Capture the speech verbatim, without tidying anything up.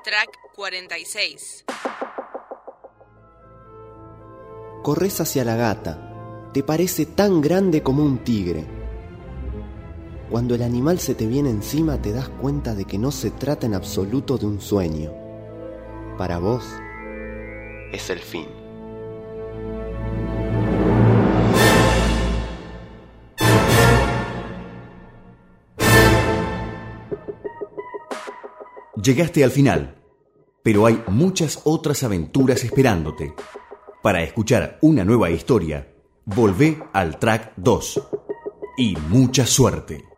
Track cuarenta y seis. Corres hacia la gata. Te parece tan grande como un tigre. Cuando el animal se te viene encima, te das cuenta de que no se trata en absoluto de un sueño. Para vos, es el fin. Llegaste al final, pero hay muchas otras aventuras esperándote. Para escuchar una nueva historia, volvé al track dos. Y mucha suerte.